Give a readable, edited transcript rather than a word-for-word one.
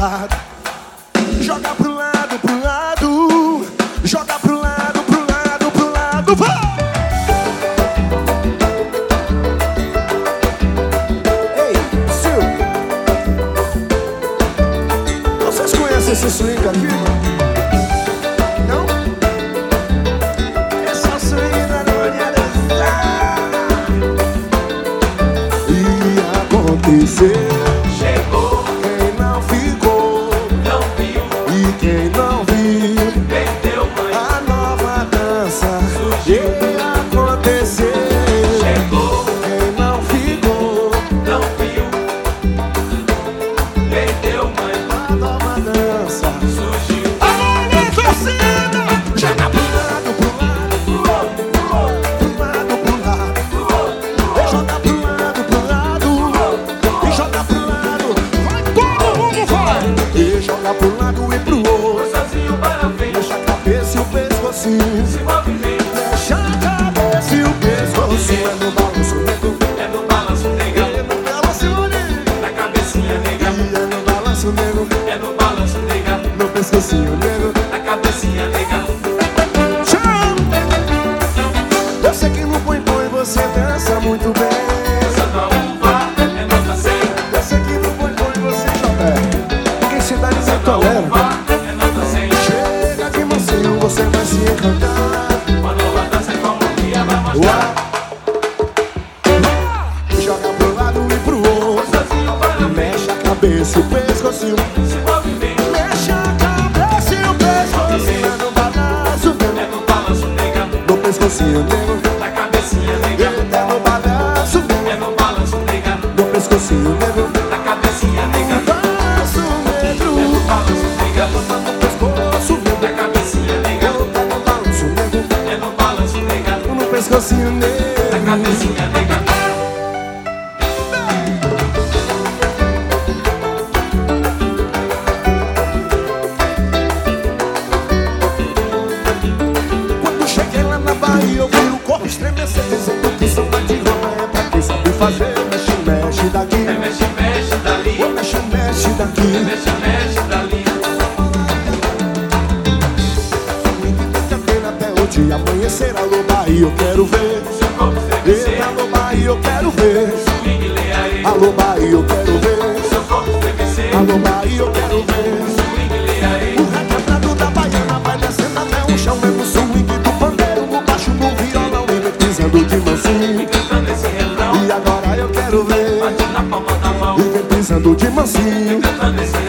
lado. Joga pro lado, pro lado. Joga pro lado, pro lado, pro lado. Vai! Ei, Sil, vocês conhecem esse swing aqui? Não? Esse é o swing da noite dançar. E aconteceu. Chegou, Quem não ficou não viu, e quem não viu, perdeu, mãe. a nova dança Surgiu. e aconteceu. Chegou, Quem não ficou, não viu, perdeu, mãe. a nova dança. Surgiu. Alô, torcida! Joga pro lado, pro lado, pro lado, pro lado. E joga pro lado, pro lado. E joga pro lado. Vai, todo mundo vai! E joga pro lado e pro outro. Sozinho para frente, Deixa a cabeça e o pescocinho. se movimenta, Deixa a cabeça e o pescocinho. É no balanço negro. é no balanço nega, É no balanço negro. na cabecinha nega, É no balanço negro. é no balanço nega, No pescocinho negro. na cabecinha nega. Tchau! Eu sei que no põe-põe você dança muito bem. Dançando a uva, é nota 100. Eu sei que no põe-põe você joga. Quem se dá ninguém Dançando a tolera. uva, é nota 100. Chega de mansinho, você vai se encantar. Uma nova dança como um dia vai mostrar. Uá. Joga pro lado e pro outro. Sozinho para frente, Mexe a cabeça e o pescocinho. se movimenta, Mexe a cabeça e o pescocinho. É no balanço é negro. no balanço nega, No pescocinho negro. na cabecinha nega, É no balanço negro. é no balanço nega, No pescocinho negro. na cabecinha nega, Balanço negro. é no balanço nega, No pescoço negro. na cabecinha nega, No balanço negro. é no balanço nega, No pescocinho na negro. cabecinha nega. Quando cheguei lá na Bahia, eu vi o corpo estremecer, dizendo que samba de roda é pra quem sabe fazer. Mexe, mexe daqui. Mexe, mexe dali, Mexe, mexe daqui. mexe, mexe dali. Até o dia amanhecer. Alô, Bahia, eu quero ver. Seu corpo estremecer, Eita, alô, Bahia, eu quero ver. swing leaê. Alô, Bahia, eu quero ver. Seu corpo estremecer, Alô, Bahia, eu quero ver. swing leaê. O requebrado da baiana vai descendo até o chão. Mesmo swing do pandeiro, no baixo, no violão. E vem pisando de mansinho. Cantando esse refrão, E agora eu quero ver. bate na palma da mão. E vem pisando de mansinho. Cantando esse